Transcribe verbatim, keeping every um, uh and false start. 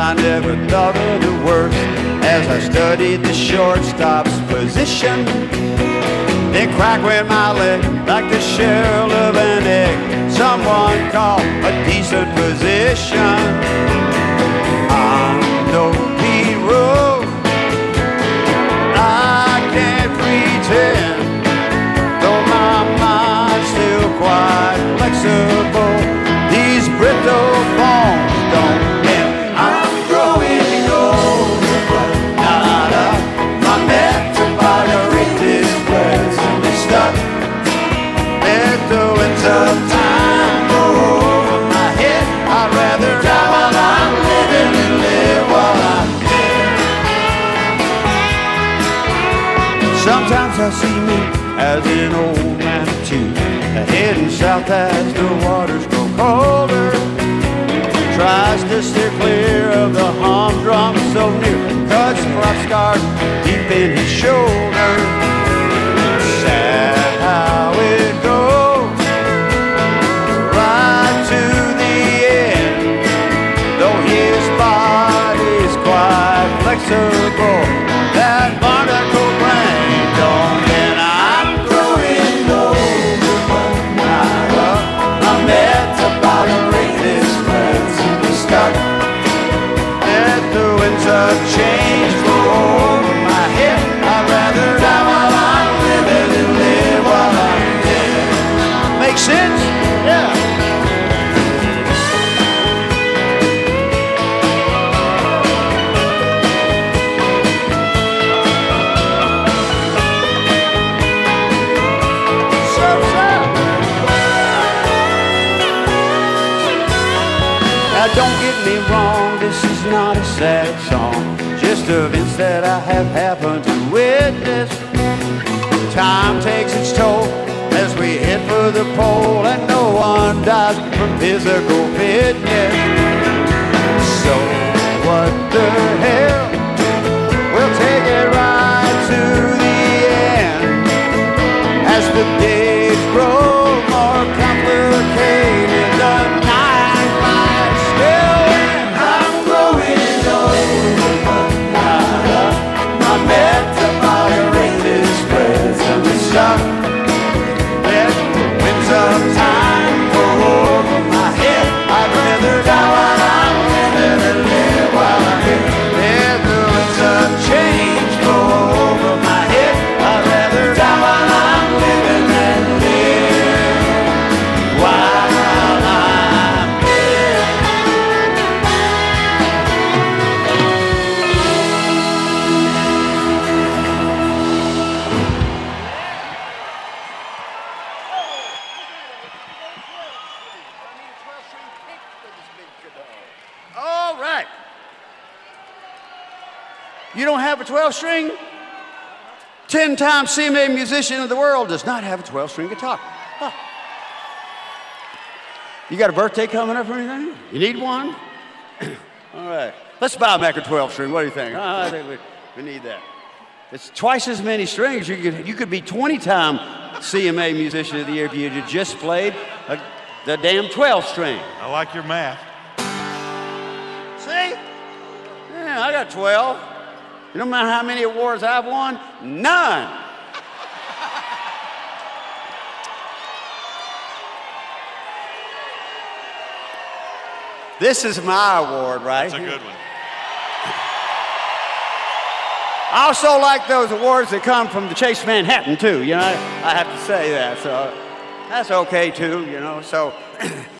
I never thought of the worst as I studied the shortstop's position. Then crack went my leg like the shell of an egg. Someone called a decent position. I'm no hero, I can't pretend, though my mind's still quite flexible. These brittle bones don't bend. I'm growing old, but not up. My metabolic is presently stuck at the winter time. Over my head, I'd rather die while I'm living than live while I'm dead. Sometimes I see me as an old man too, heading south as the waters grow colder. Tries to steer clear of the humdrum so near, cuts crop scars deep in his shoulder. Sad how it goes, right to the end, though his body's quite flexible. That barnacle brain don't bend. I'm growing older, but not up. My metabolic rate is presently stuck at the winds of change blow over my head. I'd rather die while I'm living than live while I'm dead. Make sense? Yeah. Now don't get me wrong, this is not a sad song, just events that I have happened to witness. Time takes its toll as we head for the pole, and no one dies from physical fitness. So what the hell, we'll take it right to the end as the days grow more complicated. The night light still in. I'm growing older, but not up. My metabolic rate is presently stuck. Let the winds of time go over my head. I'd rather die while I'm living than live while I'm here. Let the winds of change go over my head. I'd rather die while I'm living than live while I'm dead. All right. You don't have a twelve string? ten-time C M A musician of the world does not have a twelve string guitar. Huh. You got a birthday coming up or anything? You need one? All right. Let's buy a Mac a twelve string. What do you think? Oh, I think we, we need that. It's twice as many strings. You could, you could be twenty-time C M A musician of the year if you had just played a, the damn twelve string. I like your math. See? Yeah, I got twelve. You don't know how many awards I've won? None. This is my award, right? That's a good one. I also like those awards that come from the Chase Manhattan, too. You know, I, I have to say that. So that's okay, too, you know. So